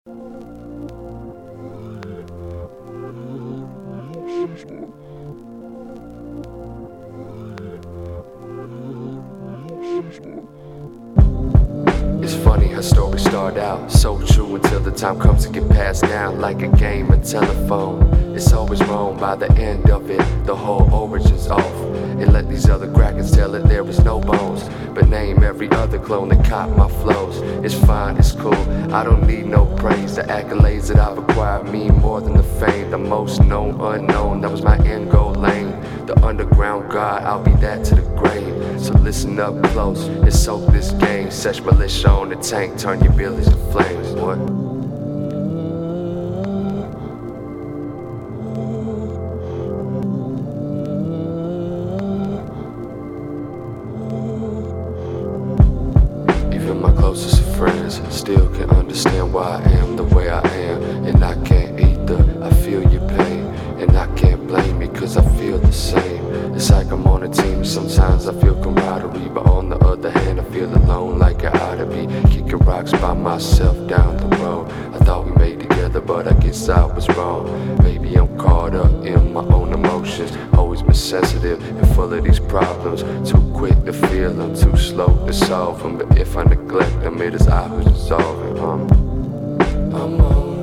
It's funny how stories start out so true until the time comes to get passed down like a game of telephone. It's always wrong by the end of it, the whole origin's off. And let these other crackers tell it there was no bones, but name every other clone that caught my flows. It's fine, it's cool, I don't need no praise. The accolades that I've acquired mean more than the fame. The most known unknown, that was my end goal lane. The underground god, I'll be that to the grave. So listen up close and soak this game. Sesh militia on the tank, turn your billies to flames. What? Even my closest of friends still can't understand why I am the way I am. And I can't either, I feel your pain. And I can't blame you cause I feel the same. It's like I'm on a team and sometimes I feel camaraderie, but on the other hand I feel alone like I ought to be. Kicking rocks by myself down the road. I thought we made together but I guess I was wrong. Maybe I'm caught up in my own emotions. Always been sensitive and full of these problems. Too quick to feel them, too slow to solve them. But if I neglect them, it is I who's resolving. I'm on